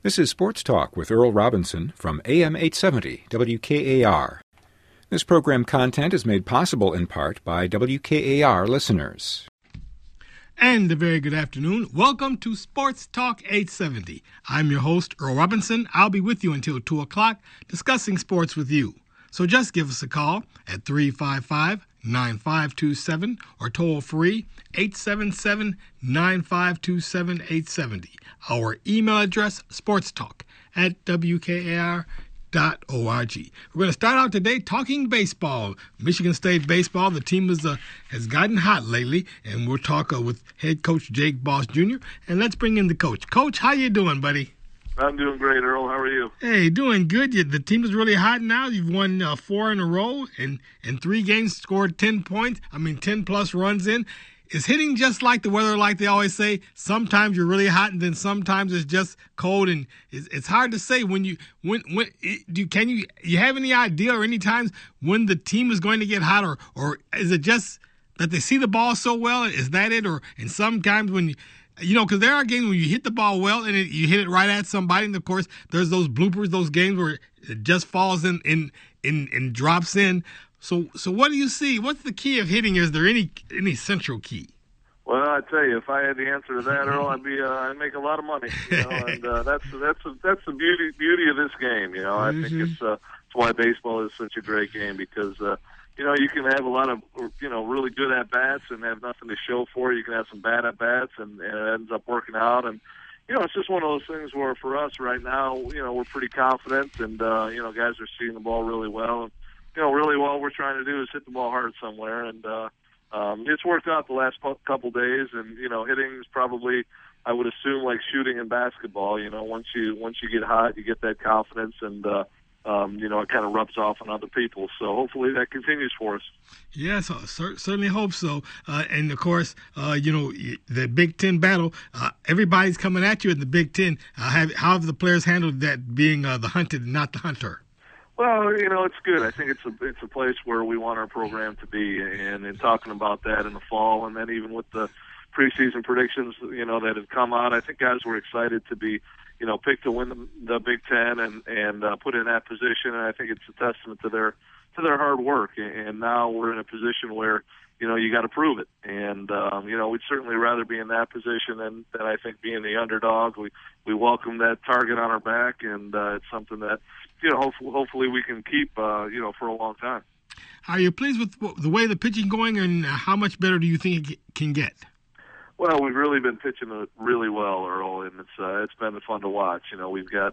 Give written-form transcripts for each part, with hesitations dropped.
This is Sports Talk with Earl Robinson from AM 870 WKAR. This program content is made possible in part by WKAR listeners. And a very good afternoon. Welcome to Sports Talk 870. I'm your host, Earl Robinson. I'll be with you until 2 o'clock discussing sports with you. So just give us a call at 355-9527 or toll free 877-952-7870. Our email address, sportstalk@wkar.org. We're going to start out today talking baseball. Michigan State baseball, the team has gotten hot lately, and we'll talk with head coach Jake Boss Jr. And let's bring in the coach. Coach, how you doing, buddy? I'm doing great, Earl. How are you? Hey, doing good. The team is really hot now. You've won 4 in a row, and in 3 games scored 10 plus runs in. Is hitting just like the weather, like they always say? Sometimes you're really hot, and then sometimes it's just cold, and it's hard to say when you have any idea or any times when the team is going to get hot, or is it just that they see the ball so well? Is that it? And sometimes when because there are games when you hit the ball well and you hit it right at somebody, and of course there's those bloopers, those games where it just falls in drops in. So what do you see? What's the key of hitting? Is there any central key? Well, I tell you, if I had the answer to that, Earl, I'd make a lot of money. And that's the beauty of this game. I think it's why baseball is such a great game, because you can have a lot of really good at bats and have nothing to show for it. You can have some bad at bats and it ends up working out. And it's just one of those things where for us right now, we're pretty confident, and guys are seeing the ball really well. And, really all we're trying to do is hit the ball hard somewhere, and it's worked out the last couple days. And hitting is probably, I would assume, like shooting in basketball. Once you get hot, you get that confidence, and it kind of rubs off on other people. So hopefully that continues for us. Yes, certainly hope so. And of course, the Big Ten battle. Everybody's coming at you in the Big Ten. How have the players handled that, being the hunted and not the hunter? Well, it's good. I think it's a place where we want our program to be, and in talking about that in the fall, and then even with the preseason predictions, that have come out, I think guys were excited to be, picked to win the Big Ten and put in that position. And I think it's a testament to their hard work. And now we're in a position where you got to prove it. And we'd certainly rather be in that position than I think being the underdog. We welcome that target on our back, and it's something that hopefully we can keep for a long time. Are you pleased with the way the pitching going, and how much better do you think it can get? Well, we've really been pitching it really well, Earl, and it's been fun to watch. We've got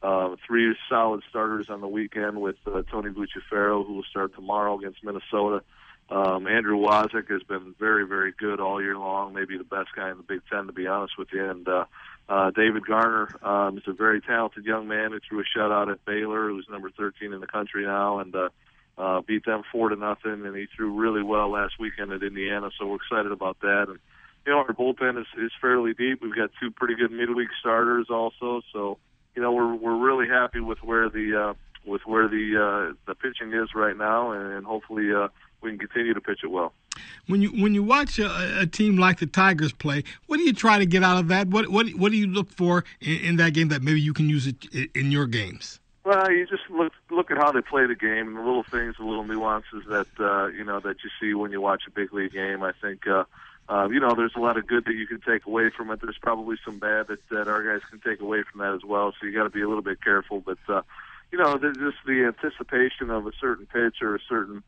3 solid starters on the weekend with Tony Bucciferro, who will start tomorrow against Minnesota. Andrew Wazik has been very, very good all year long, maybe the best guy in the Big Ten, to be honest with you. And David Garner is a very talented young man who threw a shutout at Baylor, who's number 13 in the country now, and beat them 4-0, and he threw really well last weekend at Indiana, so we're excited about that. And our bullpen is fairly deep. We've got 2 pretty good midweek starters also, so we're really happy with where the pitching is right now, and hopefully we can continue to pitch it well. When you watch a team like the Tigers play, what do you try to get out of that? What do you look for in that game that maybe you can use it in your games? Well, you just look at how they play the game, and the little things, the little nuances that that you see when you watch a big league game. I think there's a lot of good that you can take away from it. There's probably some bad that our guys can take away from that as well. So you got to be a little bit careful. But there's just the anticipation of a certain pitch or a certain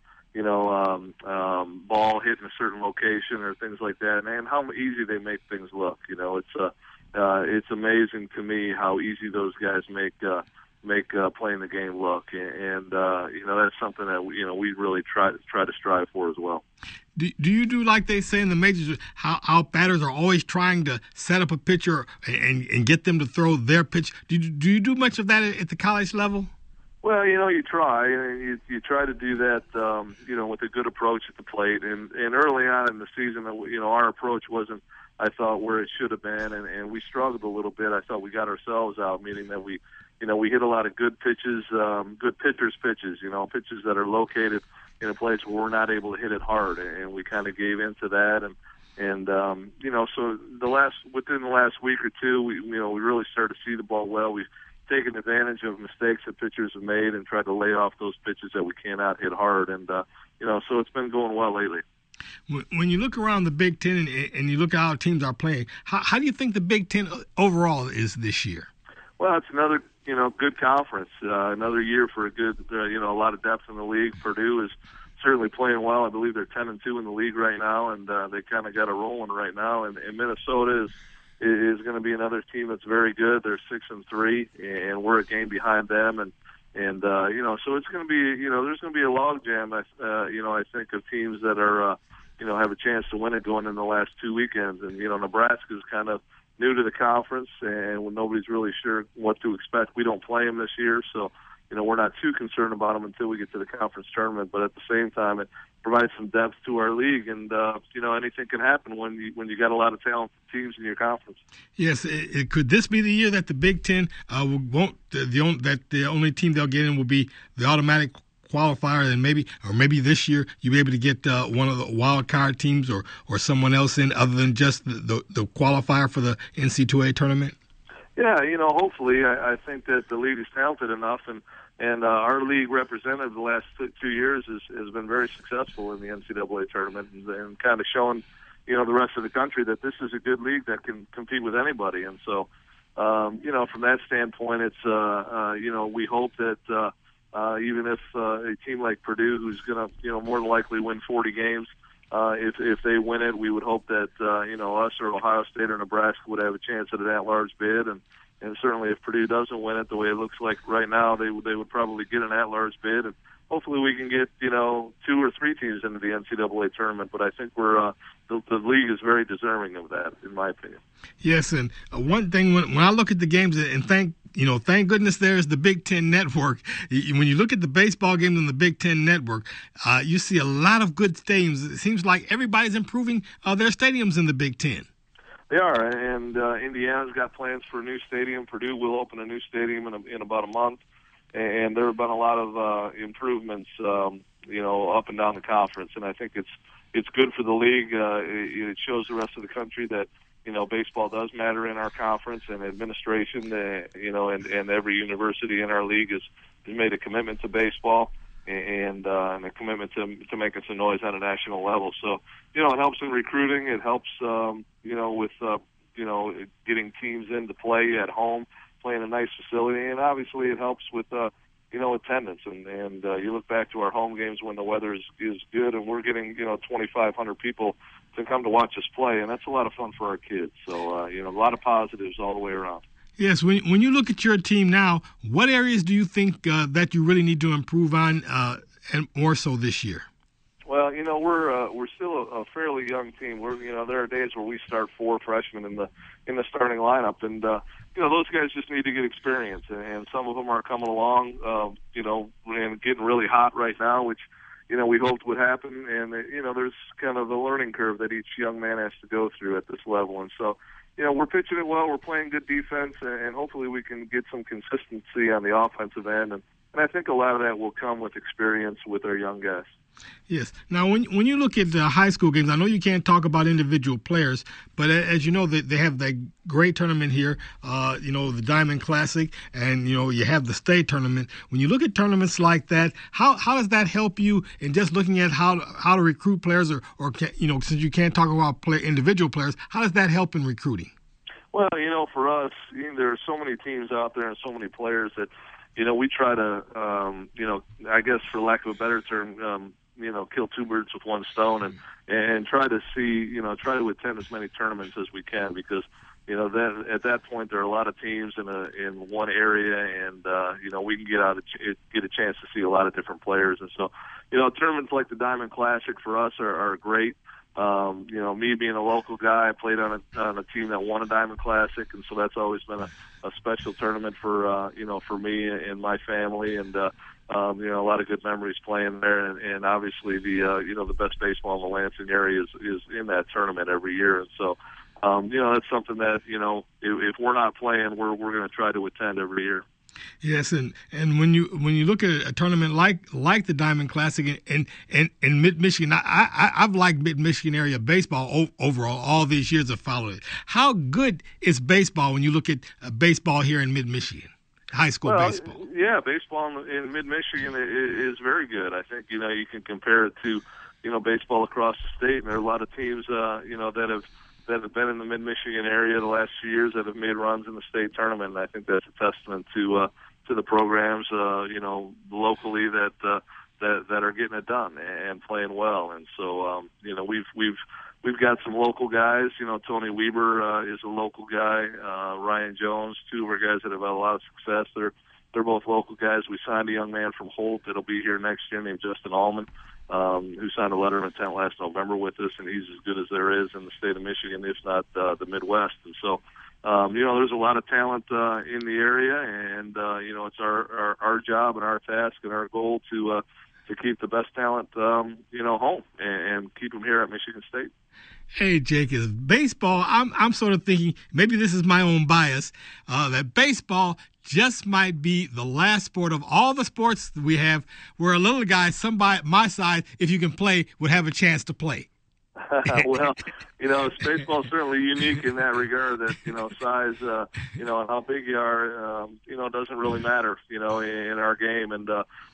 ball hitting a certain location or things like that, and how easy they make things look. It's amazing to me how easy those guys make playing the game look, and that's something that we really try to strive for as well. Do you do like they say in the majors, how batters are always trying to set up a pitcher and get them to throw their pitch? Do you do much of that at the college level? Well, you try, and you try to do that, with a good approach at the plate. And early on in the season, our approach wasn't, I thought, where it should have been, and we struggled a little bit. I thought we got ourselves out, meaning that we hit a lot of good pitches, good pitchers' pitches, pitches that are located in a place where we're not able to hit it hard, and we kind of gave into that. And So within the last week or two, we really started to see the ball well. We've taken advantage of mistakes that pitchers have made and tried to lay off those pitches that we cannot hit hard. And so it's been going well lately. When you look around the Big Ten and you look at how teams are playing, how do you think the Big Ten overall is this year? Well, it's another good conference. Another year for a good a lot of depth in the league. Purdue is certainly playing well. I believe they're 10-2 in the league right now, and they kind of got a rolling right now. And Minnesota is going to be another team that's very good. They're 6-3, and we're a game behind them. And so it's going to be there's going to be a logjam. I think of teams that are have a chance to win it going in the last 2 weekends. And Nebraska's kind of new to the conference, and when nobody's really sure what to expect, we don't play them this year, so we're not too concerned about them until we get to the conference tournament. But at the same time, it provides some depth to our league, and anything can happen when you got a lot of talented teams in your conference. Yes, could this be the year that the Big Ten the only team they'll get in will be the automatic qualifier, and maybe this year you'll be able to get one of the wild card teams or someone else in other than just the qualifier for the NCAA tournament? Yeah, hopefully. I think that the league is talented enough, and our league representative the last 2 years has been very successful in the NCAA tournament and kind of showing, the rest of the country that this is a good league that can compete with anybody. And so, from that standpoint, it's, we hope that even if a team like Purdue, who's going to, more than likely win 40 games, if they win it, we would hope that us or Ohio State or Nebraska would have a chance at an at-large bid, and certainly if Purdue doesn't win it, the way it looks like right now, they would probably get an at-large bid, and hopefully we can get 2 or 3 teams into the NCAA tournament. But I think the league is very deserving of that, in my opinion. Yes, and one thing when I look at the games, and thank goodness there's the Big Ten Network. When you look at the baseball games on the Big Ten Network, you see a lot of good stadiums. It seems like everybody's improving their stadiums in the Big Ten. They are, and Indiana's got plans for a new stadium. Purdue will open a new stadium in about a month, and there have been a lot of improvements, up and down the conference. And I think it's good for the league. It shows the rest of the country that baseball does matter in our conference, and administration, and every university in our league has made a commitment to baseball and a commitment to making some noise on a national level. So, it helps in recruiting. It helps, with getting teams in to play at home, playing a nice facility, and obviously it helps with attendance. And you look back to our home games when the weather is good, and we're getting 2,500 people to come to watch us play, and that's a lot of fun for our kids. So a lot of positives all the way around. Yes, when you look at your team now, what areas do you think that you really need to improve on, and more so this year? Well, we're still a fairly young team. There are days where we start 4 freshmen in the starting lineup, and those guys just need to get experience, and some of them are coming along, and getting really hot right now, which we hoped would happen. And there's kind of a learning curve that each young man has to go through at this level, and so. We're pitching it well. We're playing good defense, and hopefully we can get some consistency on the offensive end. And I think a lot of that will come with experience with our young guys. Yes. Now, when you look at high school games, I know you can't talk about individual players, but as you know, they have that great tournament here, the Diamond Classic, and, you have the state tournament. When you look at tournaments like that, how does that help you in just looking at how to recruit players or since you can't talk about individual players, how does that help in recruiting? Well, for us, there are so many teams out there and so many players that, we try to, I guess for lack of a better term, kill 2 birds with 1 stone and try to try to attend as many tournaments as we can, because, then at that point there are a lot of teams in one area, and, we can get a chance to see a lot of different players. And so, tournaments like the Diamond Classic for us are great. Me being a local guy, I played on a team that won a Diamond Classic, and so that's always been a special tournament for for me and my family, and a lot of good memories playing there, and obviously the best baseball in the Lansing area is in that tournament every year, and so that's something that, if we're not playing, we're going to try to attend every year. Yes, and when you look at a tournament like the Diamond Classic in Mid-Michigan, I've liked Mid-Michigan area baseball overall all these years of following it. How good is baseball when you look at baseball here in Mid-Michigan, high school baseball? Yeah, baseball in Mid-Michigan is very good. I think, you can compare it to, baseball across the state, and there are a lot of teams, that have been in the Mid-Michigan area the last few years that have made runs in the state tournament. And I think that's a testament to the programs, locally that are getting it done and playing well. And so, we've got some local guys. Tony Weber is a local guy. Ryan Jones, two of our guys that have had a lot of success. They're both local guys. We signed a young man from Holt that'll be here next year named Justin Allman, who signed a letter of intent last November with us, and he's as good as there is in the state of Michigan, if not the Midwest. And so, there's a lot of talent in the area, and it's our job and our task and our goal to keep the best talent, home and keep them here at Michigan State. Hey, Jake, is baseball, I'm sort of thinking, maybe this is my own bias, that baseball just might be the last sport of all the sports that we have where a little guy, somebody my size, if you can play, would have a chance to play. Well, baseball's certainly unique in that regard that, size, and how big you are, doesn't really matter, in our game. And,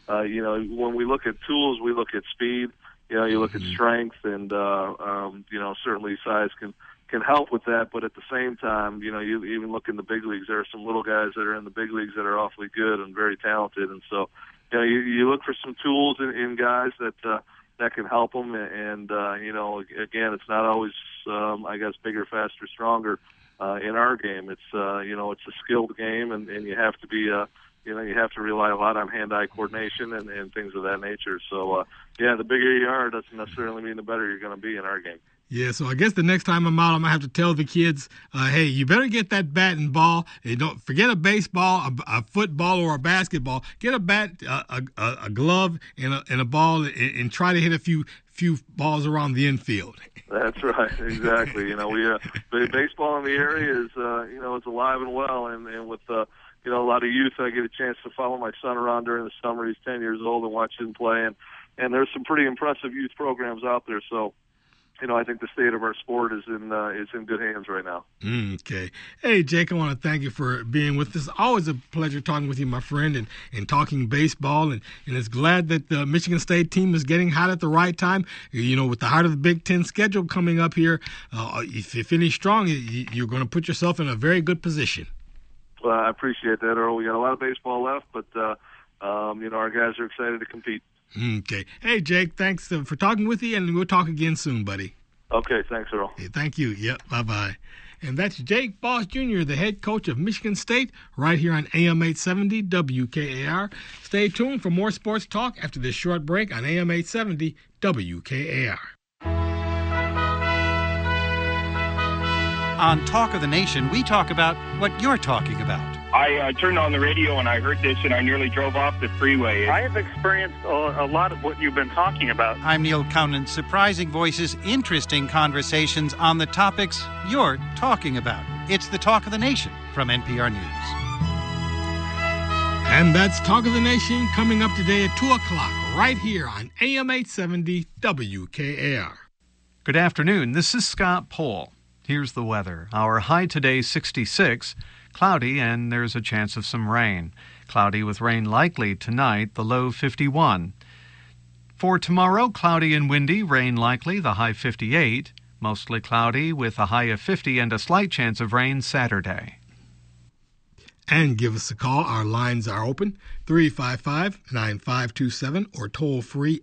when we look at tools, we look at speed, you look at strength, and, certainly size can help with that. But at the same time, you even look in the big leagues, there are some little guys that are in the big leagues that are awfully good and very talented. And so, you look for some tools in guys that can help them. And, again, it's not always, bigger, faster, stronger in our game. It's, it's a skilled game, and you have to be, you have to rely a lot on hand-eye coordination and things of that nature. So, the bigger you are doesn't necessarily mean the better you're going to be in our game. Yeah, so I guess the next time I'm out, I'm going to have to tell the kids, hey, you better get that bat and ball. Hey, don't forget a baseball, a football, or a basketball. Get a bat, a glove, and a ball, and try to hit a few balls around the infield. That's right, exactly. The baseball in the area is, it's alive and well, and with a lot of youth, I get a chance to follow my son around during the summer. He's 10 years old and watch him play, and there's some pretty impressive youth programs out there. So, I think the state of our sport is in good hands right now. Okay. Hey, Jake, I want to thank you for being with us. Always a pleasure talking with you, my friend, and talking baseball. And it's glad that the Michigan State team is getting hot at the right time. With the heart of the Big Ten schedule coming up here, if you finish strong, you're going to put yourself in a very good position. Well, I appreciate that, Earl. We got a lot of baseball left, but, our guys are excited to compete. Okay. Hey, Jake, thanks for talking with you, and we'll talk again soon, buddy. Okay, thanks, Earl. Hey, thank you. Yep, bye-bye. And that's Jake Boss Jr., the head coach of Michigan State, right here on AM 870 WKAR. Stay tuned for more sports talk after this short break on AM 870 WKAR. On Talk of the Nation, we talk about what you're talking about. I turned on the radio and I heard this and I nearly drove off the freeway. I have experienced a lot of what you've been talking about. I'm Neil Cownan. Surprising voices, interesting conversations on the topics you're talking about. It's the Talk of the Nation from NPR News. And that's Talk of the Nation coming up today at 2 o'clock right here on AM 870 WKAR. Good afternoon. This is Scott Pohl. Here's the weather. Our high today, 66. Cloudy, and there's a chance of some rain. Cloudy with rain likely tonight, the low 51. For tomorrow, cloudy and windy, rain likely, the high 58. Mostly cloudy with a high of 50 and a slight chance of rain Saturday. And give us a call. Our lines are open, 355-9527 or toll free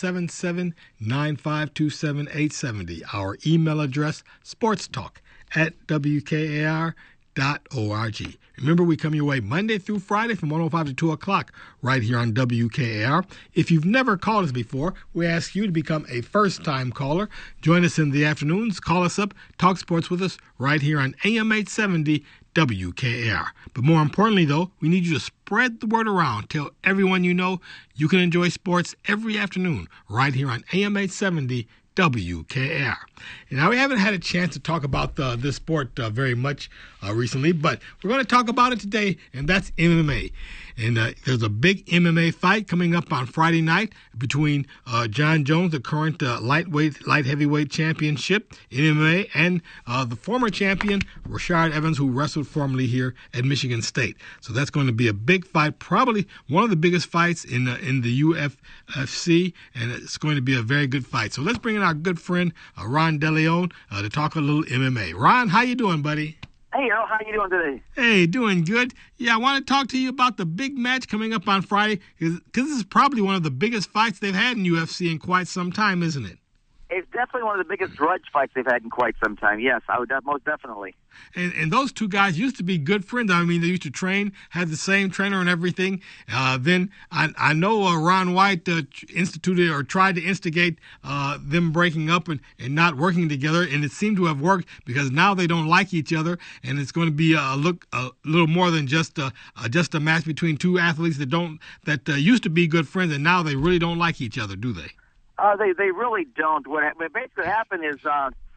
877-952-7870. Our email address, sportstalk@wkar.org. Remember, we come your way Monday through Friday from 1:05 to 2 o'clock right here on WKAR. If you've never called us before, we ask you to become a first-time caller. Join us in the afternoons. Call us up. Talk sports with us right here on AM 870 WKAR. But more importantly, though, we need you to spread the word around. Tell everyone you know you can enjoy sports every afternoon right here on AM 870 WKAR. Now, we haven't had a chance to talk about this sport very much recently, but we're going to talk about it today, and that's MMA. And there's a big MMA fight coming up on Friday night between John Jones, the current light heavyweight championship in MMA, and the former champion, Rashad Evans, who wrestled formerly here at Michigan State. So that's going to be a big fight, probably one of the biggest fights in the UFC, and it's going to be a very good fight. So let's bring in our good friend, Ron DeLeon, to talk a little MMA. Ron, how you doing, buddy? Hey, Earl, how you doing today? Hey, doing good. Yeah, I want to talk to you about the big match coming up on Friday, because this is probably one of the biggest fights they've had in UFC in quite some time, isn't it? It's definitely one of the biggest grudge fights they've had in quite some time. Yes, I would most definitely. And those two guys used to be good friends. I mean, they used to train, had the same trainer and everything. Then I know Ron White instituted or tried to instigate them breaking up and not working together, and it seemed to have worked because now they don't like each other, and it's going to be a little more than just a match between two athletes that used to be good friends, and now they really don't like each other, do they? They really don't. What basically happened is,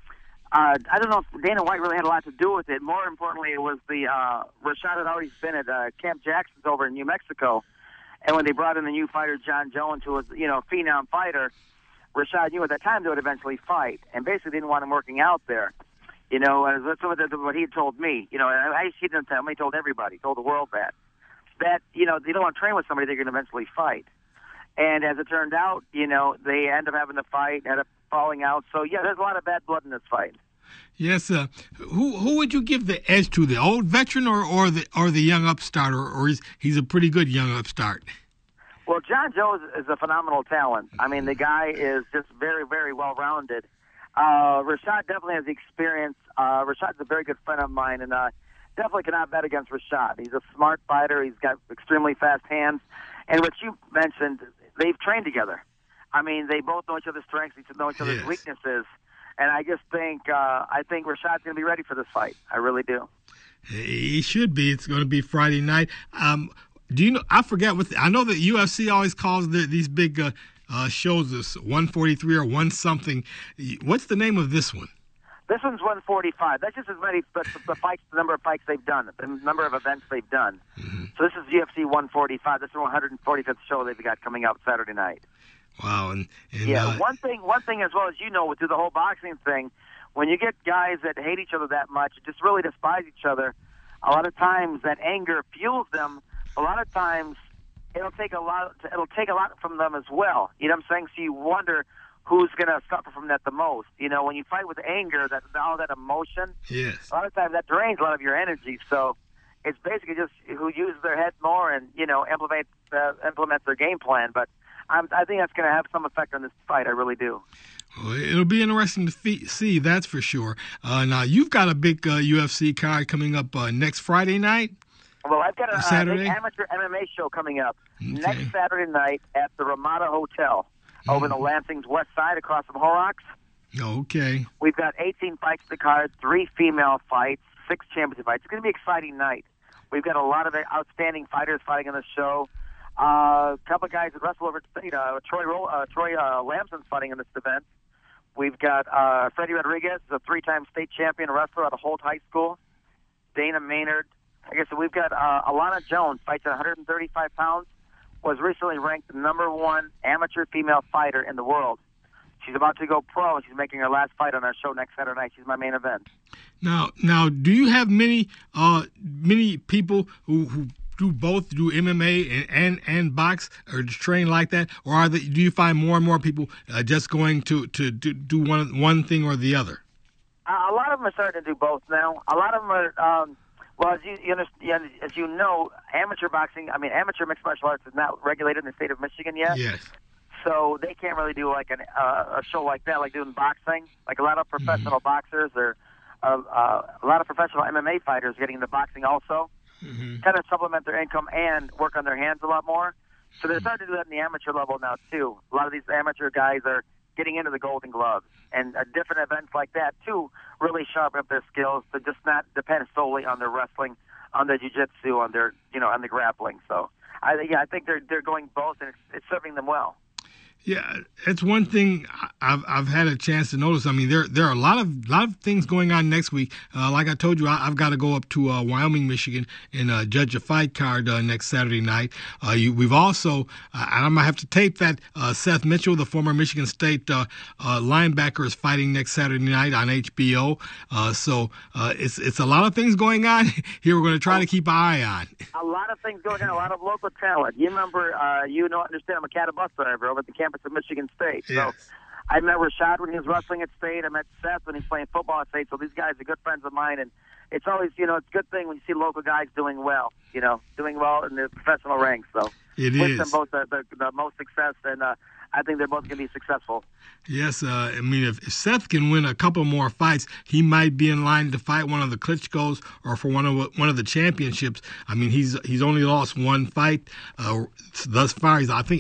I don't know if Dana White really had a lot to do with it. More importantly, it was the Rashad had already been at Camp Jackson's over in New Mexico, and when they brought in the new fighter John Jones, who was a phenom fighter, Rashad knew at that time they would eventually fight, and basically didn't want him working out there. And that's what he told me. He didn't tell me. He told everybody. He told the world that they don't want to train with somebody they're going to eventually fight. And as it turned out, they end up having to fight, end up falling out. So, yeah, there's a lot of bad blood in this fight. Yes. Who would you give the edge to, the old veteran or the young upstart, or he's a pretty good young upstart? Well, John Jones is a phenomenal talent. I mean, the guy is just very, very well-rounded. Rashad definitely has the experience. Rashad's a very good friend of mine, and definitely cannot bet against Rashad. He's a smart fighter. He's got extremely fast hands. And what you mentioned, they've trained together. I mean, they both know each other's strengths, each know each other's weaknesses. And I just think Rashad's going to be ready for this fight. I really do. He should be. It's going to be Friday night. Do you know? I forget I know that UFC always calls these big shows this 143 or 1 something. What's the name of this one? This one's 145. That's just as many, but the number of fights they've done, the number of events they've done. Mm-hmm. So this is UFC 145. This is the 145th show they've got coming out Saturday night. Wow. And one thing as well as through the whole boxing thing, when you get guys that hate each other that much, just really despise each other, a lot of times that anger fuels them. A lot of times it'll take a lot from them as well. You know what I'm saying? So you wonder who's going to suffer from that the most. When you fight with anger, all that emotion, yes, a lot of times that drains a lot of your energy. So it's basically just who uses their head more and, implements their game plan. But I think that's going to have some effect on this fight. I really do. Well, it'll be interesting to see, that's for sure. Now, you've got a big UFC card coming up next Friday night? Well, I've got a big amateur MMA show coming up next Saturday night at the Ramada Hotel. Over in the Lansing's west side, across from Horrocks. Okay. We've got 18 fights in the card, 3 female fights, 6 championship fights. It's going to be an exciting night. We've got a lot of outstanding fighters fighting on the show. A couple of guys that wrestle over state. Troy Lamson's fighting in this event. We've got Freddie Rodriguez, a 3-time state champion wrestler out of Holt High School. Dana Maynard. I guess we've got Alana Jones, fights at 135 pounds. Was recently ranked the number 1 amateur female fighter in the world. She's about to go pro, and she's making her last fight on our show next Saturday night. She's my main event. Now, do you have many people who do MMA and box or train like that, or do you find more and more people just going to do one thing or the other? A lot of them are starting to do both now. A lot of them are. Well, as you know, amateur mixed martial arts is not regulated in the state of Michigan yet. Yes. So they can't really do like a show like that, like doing boxing. Like a lot of professional boxers or a lot of professional MMA fighters getting into boxing also. Mm-hmm. Kind of supplement their income and work on their hands a lot more. So they're starting to do that in the amateur level now too. A lot of these amateur guys are getting into the Golden Gloves and different events like that too, really sharpen up their skills to just not depend solely on their wrestling, on their jiu-jitsu, on their on the grappling. So I think they're going both, and it's serving them well. Yeah, it's one thing I've had a chance to notice. I mean, there are a lot of things going on next week. Like I told you, I've got to go up to Wyoming, Michigan, and judge a fight card next Saturday night. We've also, I'm gonna have to tape that Seth Mitchell, the former Michigan State linebacker, is fighting next Saturday night on HBO. So it's a lot of things going on here. We're going to try to keep an eye on. A lot of things going on. A lot of local talent. You remember, understand, I'm a cat bus driver over at the campus of Michigan State. Yes. So I met Rashad when he was wrestling at State. I met Seth when he was playing football at State. So these guys are good friends of mine, and it's always, it's a good thing when you see local guys doing well in the professional ranks. So it wish is. them both the most success, and I think they're both going to be successful. Yes, I mean, if Seth can win a couple more fights, he might be in line to fight one of the Klitschko's or for one of the championships. I mean, he's only lost one fight thus far. He's, I think,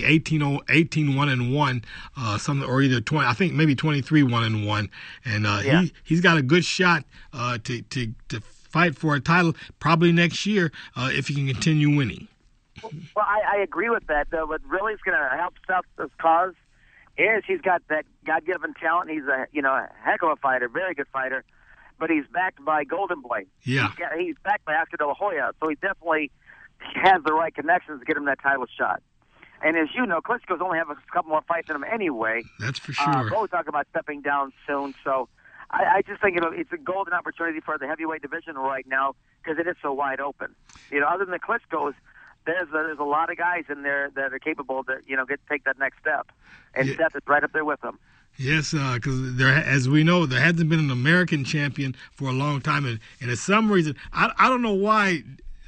18-1-1, something, or either 20. I think maybe 23-1-1, and he's got a good shot to fight for a title probably next year if he can continue winning. Well, I agree with that. What really is going to help Seth's cause is he's got that God-given talent. He's a heck of a fighter, very good fighter, but he's backed by Golden Boy. Yeah, he's backed by Oscar De La Hoya, so he definitely has the right connections to get him that title shot. And as you know, Klitschko's only have a couple more fights in him anyway. That's for sure. Both talking about stepping down soon, so I just think it's a golden opportunity for the heavyweight division right now because it is so wide open. Other than the Klitschko's, there's a lot of guys in there that are capable to take that next step, and Seth is right up there with them. Yes, because as we know, there hasn't been an American champion for a long time, and for some reason, I don't know why,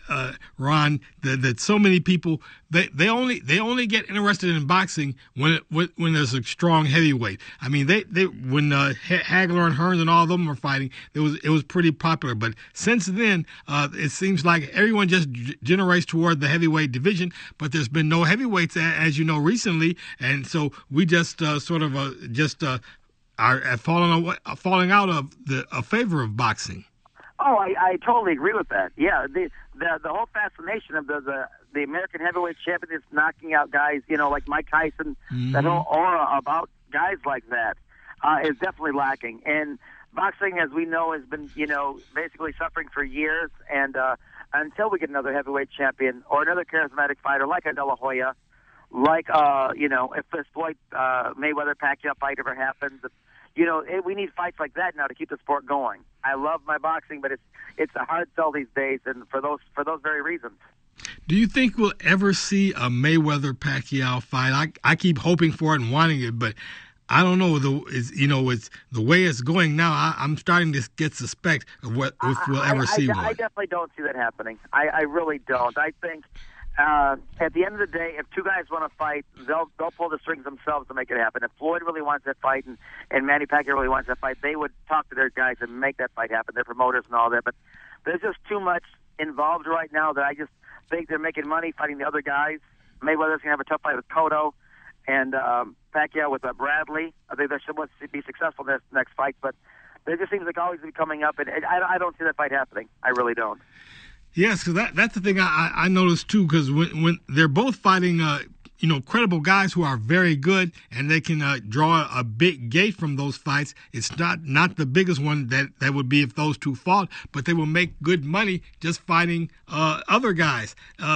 Ron, that so many people they only get interested in boxing when there's a strong heavyweight. I mean, they when Hagler and Hearns and all of them were fighting, it was pretty popular. But since then, it seems like everyone just generates toward the heavyweight division. But there's been no heavyweights, as you know, recently, and so we just are falling out of a favor of boxing. Oh, I totally agree with that. Yeah, the whole fascination of the American heavyweight champion is knocking out guys, like Mike Tyson. Mm-hmm. That whole aura about guys like that is definitely lacking. And boxing, as we know, has been, basically suffering for years. And until we get another heavyweight champion or another charismatic fighter like a De La Hoya, like if this Floyd Mayweather Pacquiao fight ever happens. We need fights like that now to keep the sport going. I love my boxing, but it's a hard sell these days, and for those very reasons. Do you think we'll ever see a Mayweather-Pacquiao fight? I keep hoping for it and wanting it, but I don't know. It's the way it's going now. I'm starting to get suspect of if we'll ever see one. I definitely don't see that happening. I really don't. I think. At the end of the day, if two guys want to fight, they'll pull the strings themselves to make it happen. If Floyd really wants that fight and Manny Pacquiao really wants that fight, they would talk to their guys and make that fight happen, their promoters and all that. But there's just too much involved right now that I just think they're making money fighting the other guys. Mayweather's going to have a tough fight with Cotto and Pacquiao with Bradley. I think they should be successful in this next fight, but there just seems like always be coming up, and I don't see that fight happening. I really don't. Yes, because that's the thing I noticed too. Because when they're both fighting, credible guys who are very good, and they can draw a big gate from those fights. It's not the biggest one that would be if those two fought, but they will make good money just fighting other guys.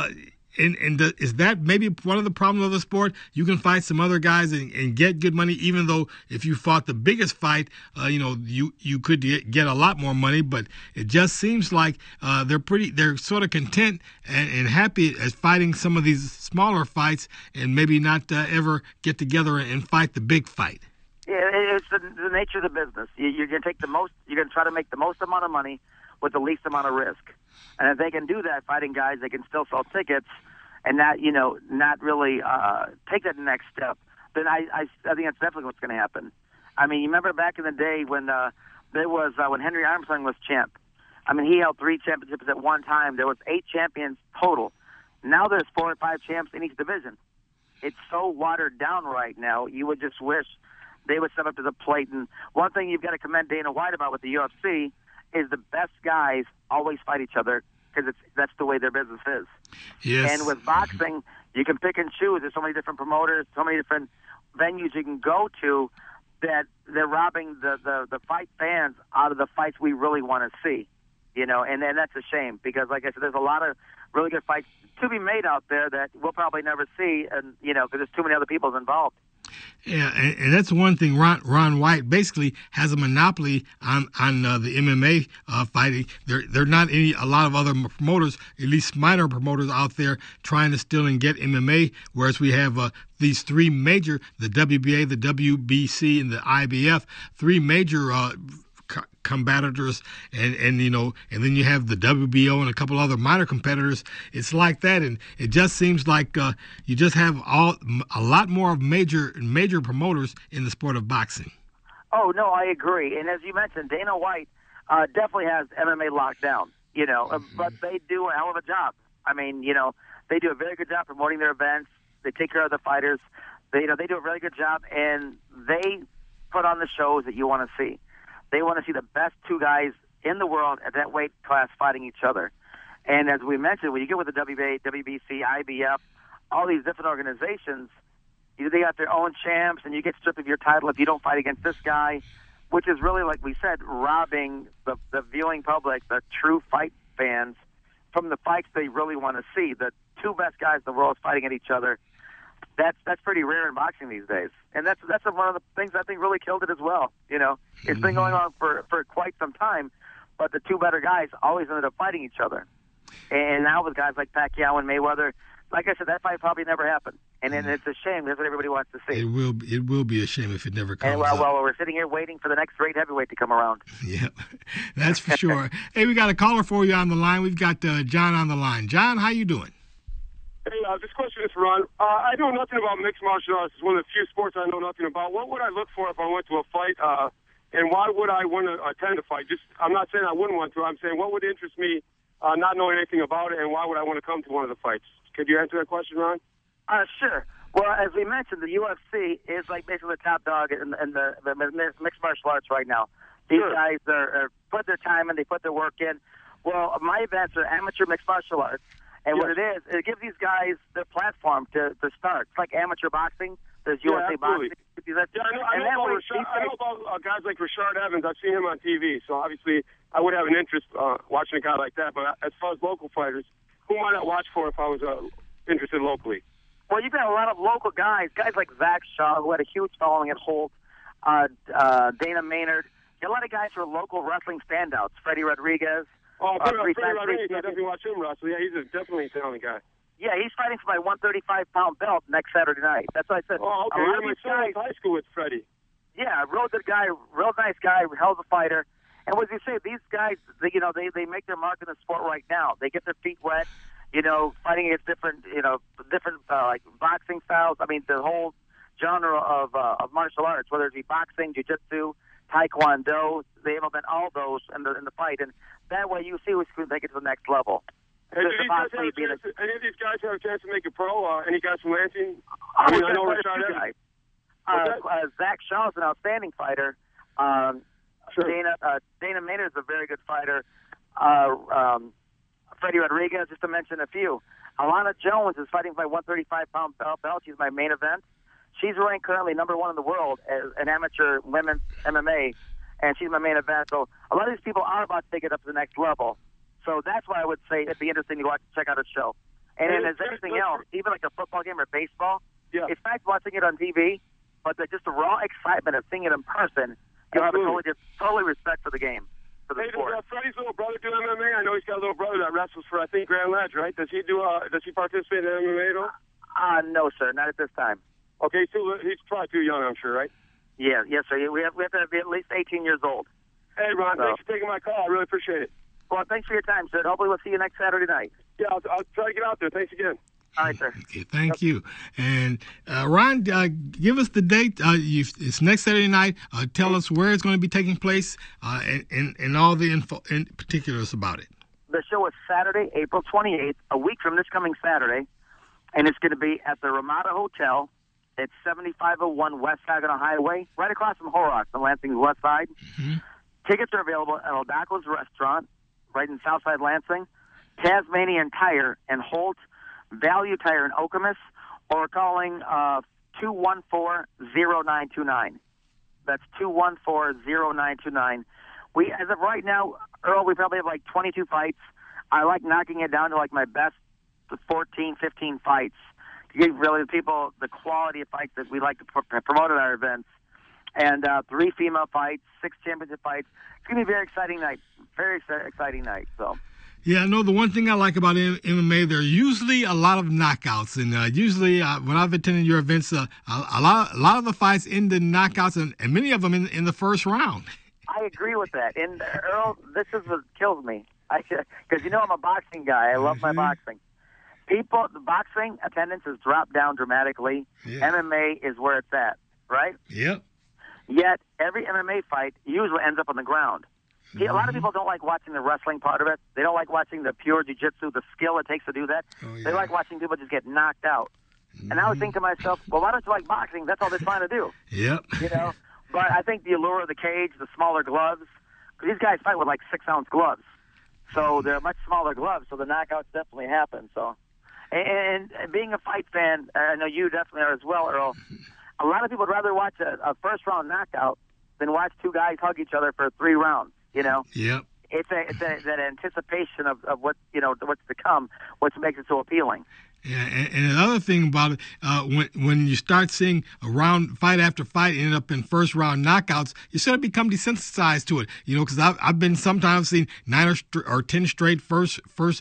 Is that maybe one of the problems of the sport? You can fight some other guys and get good money, even though if you fought the biggest fight, you could get a lot more money. But it just seems like they're sort of content and happy as fighting some of these smaller fights, and maybe not ever get together and fight the big fight. Yeah, it's the nature of the business. You're going to take the most. You're going to try to make the most amount of money with the least amount of risk. And if they can do that, fighting guys, they can still sell tickets and not really take that next step. Then I think that's definitely what's going to happen. I mean, you remember back in the day when when Henry Armstrong was champ. I mean, he held 3 championships at one time. There was 8 champions total. Now there's 4 or 5 champs in each division. It's so watered down right now. You would just wish they would step up to the plate. And one thing you've got to commend Dana White about with the UFC is the best guys always fight each other because that's the way their business is. Yes. And with boxing, you can pick and choose. There's so many different promoters, so many different venues you can go to that they're robbing the fight fans out of the fights we really want to see, and that's a shame because, like I said, there's a lot of really good fights to be made out there that we'll probably never see, and because there's too many other people involved. Yeah, and that's one thing. Ron White basically has a monopoly on the MMA fighting. There are not a lot of other promoters, at least minor promoters out there trying to still and get MMA. Whereas we have these three major, the WBA, the WBC, and the IBF, three major combatitors, and then you have the WBO and a couple other minor competitors. It's like that, and it just seems like you just have a lot more of major promoters in the sport of boxing. Oh no, I agree. And as you mentioned, Dana White definitely has MMA locked down. But they do a hell of a job. I mean, they do a very good job promoting their events. They take care of the fighters. They do a really good job, and they put on the shows that you want to see. They want to see the best two guys in the world at that weight class fighting each other. And as we mentioned, when you get with the WBA, WBC, IBF, all these different organizations, they got their own champs, and you get stripped of your title if you don't fight against this guy, which is really, like we said, robbing the viewing public, the true fight fans, from the fights they really want to see. The two best guys in the world fighting at each other. That's pretty rare in boxing these days, and that's one of the things I think really killed it as well. It's been going on for quite some time, but the two better guys always ended up fighting each other. And now with guys like Pacquiao and Mayweather, like I said, that fight probably never happened, and it's a shame. That's what everybody wants to see. It will be a shame if it never comes. And well, we're sitting here waiting for the next great heavyweight to come around. Yeah, that's for sure. Hey, we got a caller for you on the line. We've got John on the line. John, how you doing? Hey, this question is for Ron. I know nothing about mixed martial arts. It's one of the few sports I know nothing about. What would I look for if I went to a fight, and why would I want to attend a fight? I'm not saying I wouldn't want to. I'm saying what would interest me, not knowing anything about it, and why would I want to come to one of the fights? Could you answer that question, Ron? Sure. Well, as we mentioned, the UFC is like basically the top dog in the mixed martial arts right now. These guys are put their time in, they put their work in. Well, my events are amateur mixed martial arts. And what it is, it gives these guys their platform to start. It's like amateur boxing. There's USA boxing. I know about guys like Rashard Evans. I've seen him on TV, so obviously I would have an interest watching a guy like that. But as far as local fighters, who might I watch for if I was interested locally? Well, you've got a lot of local guys like Zach Shaw, who had a huge following at Holt, Dana Maynard. You got a lot of guys who are local wrestling standouts. Freddie Rodriguez. Oh, Freddie Rodriguez, I definitely watch him wrestle. Yeah, he's definitely a talented guy. Yeah, he's fighting for my 135-pound belt next Saturday night. That's what I said. Oh, okay. My son went to high school with Freddie. Yeah, real good guy, real nice guy, hell of a fighter. And what you say, these guys, they make their mark in the sport right now. They get their feet wet, fighting against different like boxing styles. I mean, the whole genre of martial arts, whether it be boxing, jiu-jitsu, taekwondo, they implement all those in the fight, and that way you see who's going to take it to the next level. Hey, any of these guys have a chance to make a pro? Any guys from Lansing? I know Rashard Evans. Zach Shaw is an outstanding fighter. Sure. Dana Maynard is a very good fighter. Freddie Rodriguez, just to mention a few. Alana Jones is fighting for my 135-pound belt. She's my main event. She's ranked currently number 1 in the world as an amateur women's MMA, and she's my main event. So a lot of these people are about to take it up to the next level. So that's why I would say it'd be interesting to check out a show. And then as anything else, even like a football game or baseball, it's nice watching it on TV, but just the raw excitement of seeing it in person, you'll have a totally respect for the game, for the sport. Does Freddie's little brother do MMA? I know he's got a little brother that wrestles for, I think, Grand Ledge, right? Does he participate in MMA at all? No, sir, not at this time. Okay, he's probably too young, I'm sure, right? Yeah, yes, sir. We have to be at least 18 years old. Hey, Ron, thanks for taking my call. I really appreciate it. Well, thanks for your time, sir. Hopefully we'll see you next Saturday night. Yeah, I'll try to get out there. Thanks again. All right, sir. Okay, thank you. And Ron, give us the date. It's next Saturday night. Tell us where it's going to be taking place and all the info in particulars about it. The show is Saturday, April 28th, a week from this coming Saturday, and it's going to be at the Ramada Hotel. It's 7501 West Saginaw Highway, right across from Horrocks on Lansing's west side. Mm-hmm. Tickets are available at Aldaco's Restaurant, right in Southside Lansing, Tasmanian Tire in Holt, Value Tire in Okemos, or calling 214-0929. That's 214-0929. As of right now, Earl, we probably have like 22 fights. I like knocking it down to like my best 14, 15 fights to give really the people the quality of fights that we like to promote at our events. And 3 female fights, 6 championship fights. It's going to be a very exciting night. Very exciting night. So. Yeah, no, the one thing I like about MMA, there are usually a lot of knockouts. And usually when I've attended your events, a lot of the fights end in knockouts, and many of them in the first round. I agree with that. And, Earl, this is what kills me. Because, I'm a boxing guy. I love my boxing. The boxing attendance has dropped down dramatically. Yeah. MMA is where it's at, right? Yep. Yet every MMA fight usually ends up on the ground. See, a lot of people don't like watching the wrestling part of it. They don't like watching the pure jiu-jitsu, the skill it takes to do that. Oh, yeah. They like watching people just get knocked out. And I would think to myself, well, why don't you like boxing? That's all they're trying to do. Yep. But I think the allure of the cage, the smaller gloves, because these guys fight with like 6-ounce gloves. So they're much smaller gloves, so the knockouts definitely happen. So, and being a fight fan, I know you definitely are as well, Earl. A lot of people would rather watch a first-round knockout than watch 2 guys hug each other for 3 rounds. Yep. It's that anticipation of what's to come, which makes it so appealing. Yeah, and another thing about it, when you start seeing a round fight after fight end up in first round knockouts, you sort of become desensitized to it. Because I've been sometimes seeing 9 or 10 straight first